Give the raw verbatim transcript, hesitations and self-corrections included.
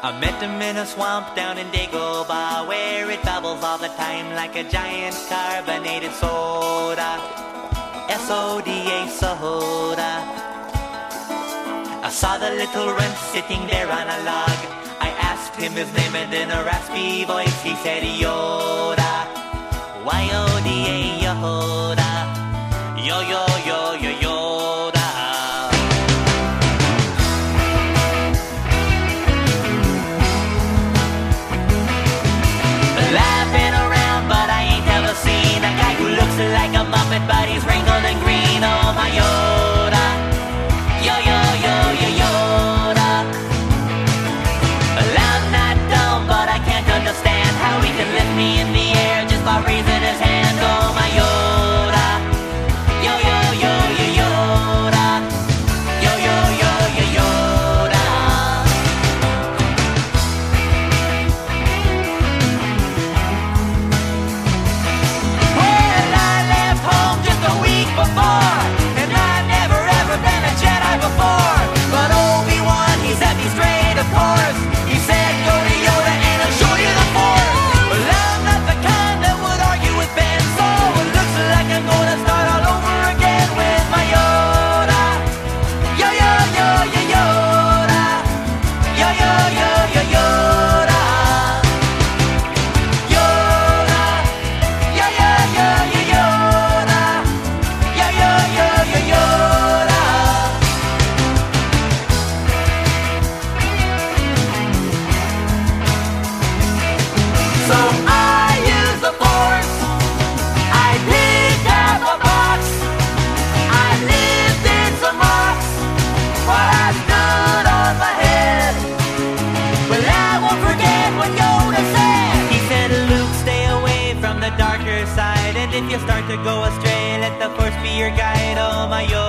I met him in a swamp down in Dagobah, where it bubbles all the time like a giant carbonated soda. S O D A soda. I saw the little runt sitting there on a log. I asked him his name and in a raspy voice he said Yoda. Y O D A Yoda. Yo yo yo yo Yoda. Laughing around, but I ain't ever seen a guy who looks like a Muppet, but he's wrinkled and green. Oh my Yoda. Yo yo yo yo Yoda. Well, I'm not dumb, but I can't understand how he can lift me in the air just by raising his hand. Oh my Yoda. Yo yo yo yo Yoda. Yo yo yo yo Yoda. Well, I left home just a week before, and I've never ever been a Jedi before. But Obi-Wan, he set me straight, of course. He said, go to Yoda and I'll show you the Force. Well, I'm not the kind that would argue with Ben, so it looks like I'm gonna start all over again with my Yoda. Yo yo yo yo Yoda. Yo yo yo yo Yoda. Yoda. Yo yo yo yo Yoda. Yo yo yo yo Yoda. So I use the Force. I picked up a box. I lifted some rocks while I stood on my head. Well, I won't forget what Yoda said. He said, Luke, stay away from the darker side, and if you start to go astray, let the Force be your guide. Oh my Yoda.